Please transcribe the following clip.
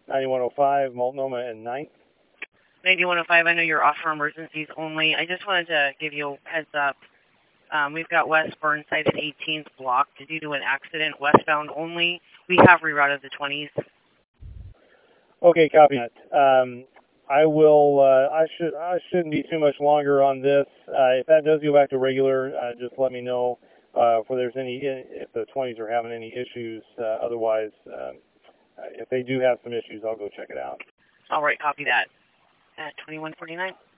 9105, Multnomah and 9th. 9105, I know you're off for emergencies only. I just wanted to give you a heads up. We've got West Burnside at 18th blocked due to an accident, westbound only. We have rerouted the 20s. Okay, copy that. I will. I shouldn't be too much longer on this. If that does go back to regular, just let me know if the 20s are having any issues. Otherwise, if they do have some issues, I'll go check it out. All right, copy that. At 2149.